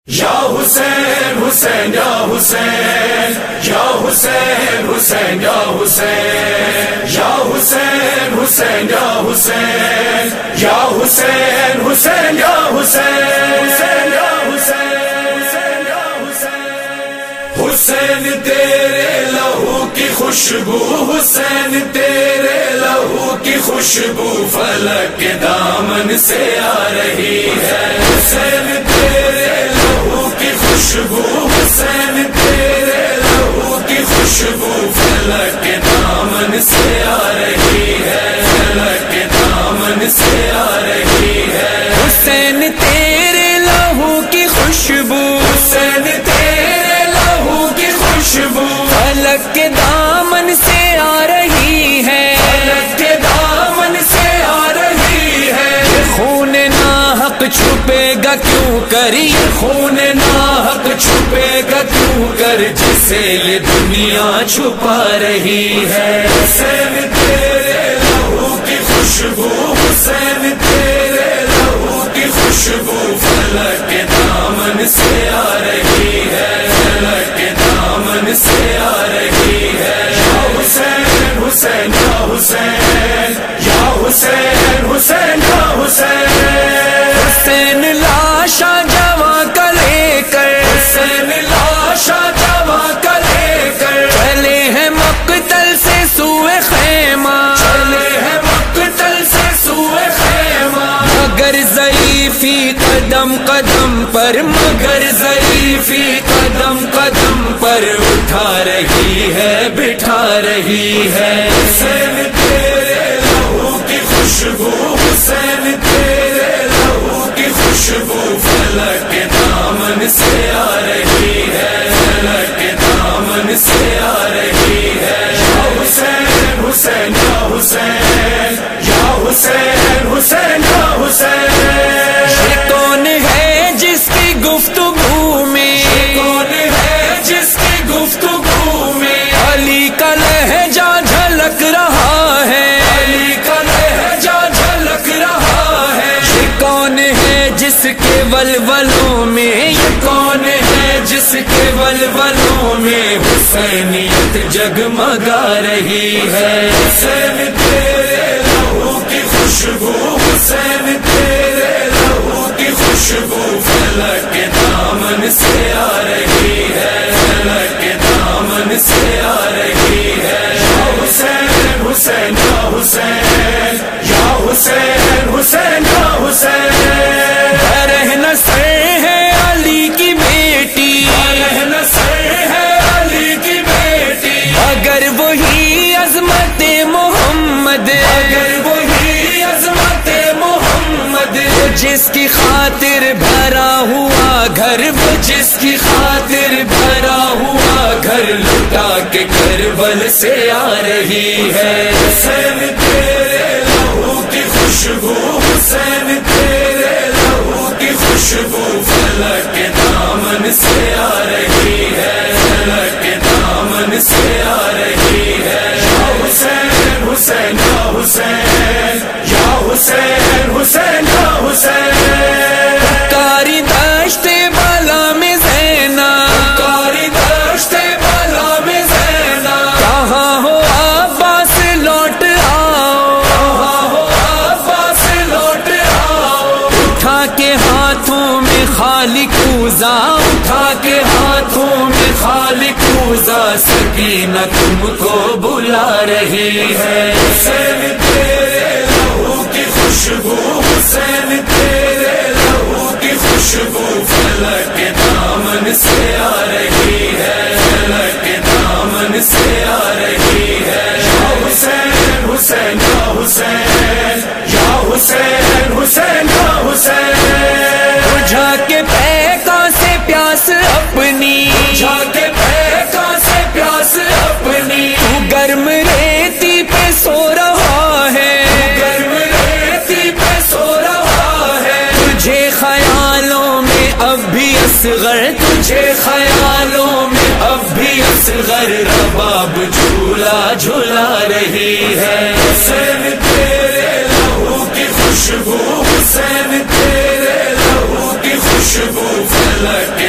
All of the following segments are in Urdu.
یا حسین حسین یا حسین یا حسین حسین یا حسین یا حسین حسین یا حسین یا حسین حسین یا حسین یا حسین یا حسین حسین تیرے لہو کی خوشبو حسین تیرے لہو کی خوشبو فلک کے دامن سے آ رہی ہے حسین تیرے لہو کی خوشبو حسین تیرے لہو کی خوشبو فلک کے دامن سے آ رہی ہے فلک کے دامن سے آ رہی ہے حسین تیرے لہو کی خوشبو حسین تیرے لہو کی خوشبو فلک کے دامن سے آ رہی ہے فلک کے دامن سے آ رہی ہے خون ناحق چھپے گا کیوں کر یہ خون ناحق چھپے گا کیوں کر جسے یہ دنیا چھپا رہی ہے حسین تیرے لہو کی خوشبو حسین تیرے لہو کی خوشبو فلک کے دامن سے آ رہی ہے فلک کے دامن سے آ رہی ہے یا حسین حسین یا حسین یا حسین حسین یا حسین حسین لاشا جواں کا لے کر حسین لاشا جواں کا لے کر چلے ہیں مقتل سے سوئے خیمہ چلے ہیں مقتل سے سوئے خیمہ مگر ضعیفی قدم قدم پر مگر ضعیفی قدم قدم پر اٹھا رہی ہے بٹھا رہی ہے حسین تیرے لہو کی خوشبو حسین تیرے لہو کی خوشبو فلک کے دامن سے آ رہی ہے فلک کے دامن سے آ رہی ہے یا حسین حسین یا حسین یا حسین حسین یا حسین یہ کون ہے جس کی گفتگو میں کون ہے جس کی گفتگو میں علی کا لہجہ جھلک رہا ہے علی کا لہجہ جھلک رہا ہے یہ کون ہے جس کے ولولوں میں یہ کون ہے جس کے ولولوں میں حسینیت جگمگا رہی ہے حسین تیرے لہو کی خوشبو حسین تیرے لہو کی خوشبو فلک کے دامن سے آ رہی ہے فلک کے دامن سے آ رہی ہے یا حسین حسین یا حسین یا حسین حسین یا حسین رہنا سر ہے علی کی بیٹی رہنا سر ہے علی کی بیٹی اگر وہی عظمت محمد اگر وہی عظمت محمد وہ جس کی خاطر بھرا ہوا گھر وہ جس کی خاطر بھرا ہوا گھر لٹا کے کربل سے آ رہی ہے حسین تیرے لہو کی خوشبو حسین تیرے لہو کی خوشبو فلک کے دامن سے آ رہی ہے فلک کے دامن سے آ رہی ہے یا حسین حسین یا حسین یا حسین حسین یا حسین کاری دشت بالا میں زینا کاری دشت بالا میں زینا کہاں ہو عباس لوٹ آؤ کہاں ہو عباس لوٹ آؤ اٹھا کے ہاتھوں میں خالق اوزا اٹھا کے ہاتھوں میں خالق اوزا سکینہ تم کو بلا رہی ہے حسین تیرے لہو کی خوشبو حسین تیرے لہو کی خوشبو فلک کے دامن سے آ رہی ہے فلک کے دامن سے آ رہی ہے یا حسین حسین یا حسین یا حسین حسین یا حسین بجھا کے پیکا سے پیاس اپنی جا کے پیکا سے پیاس اپنی تو گرم ریتی پہ سو رہا ہے گرم ریتی پہ سو رہا ہے تجھے خیالوں میں اب بھی اصغر تجھے خیالوں میں اب بھی اصغر رباب جھولا جھولا رہی ہے حسین تیرے لہو کی خوشبو حسین تیرے لہو کی خوشبو فلک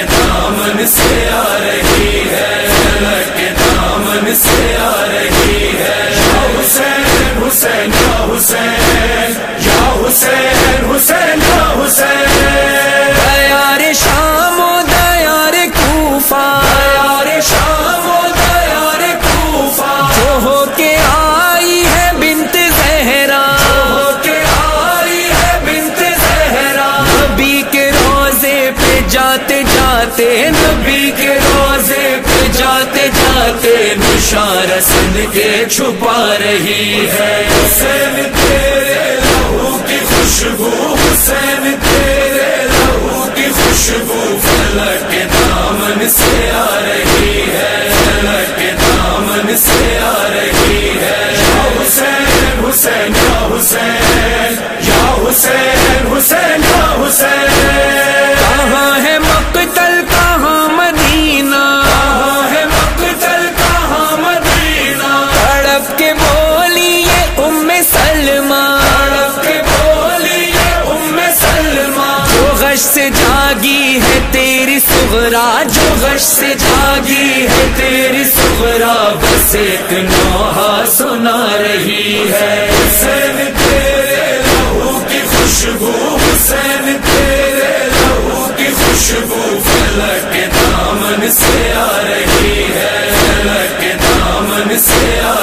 جاتے نبی کے روزے پہ جاتے جاتے نشان رسل کے چھپا رہی ہے حسین تیرے لہو کی خوشبو حسین تیرے لہو کی خوشبو فلک کے دامن سے آ رہی ہے فلک کے دامن سے آ رہی ہے یا حسین حسین یا حسین یا حسین حسین یا حسین کہاں ہے مقتل کہاں مدینہ کہاں ہے مقتل کہاں مدینہ تڑپ کے بولی یہ ام سلمہ تڑپ کے بولی یہ ام سلمہ جو غش سے جاگی ہے تیری صغرا جو غش سے جاگی ہے تیری صغرا بس ایک نوحہ سنا رہی ہے حسین تیرے لہو کی خوشبو حسین تیرے لہو کی خوشبو فلک کے دامن سے آ رہی ہے فلک کے دامن سے آ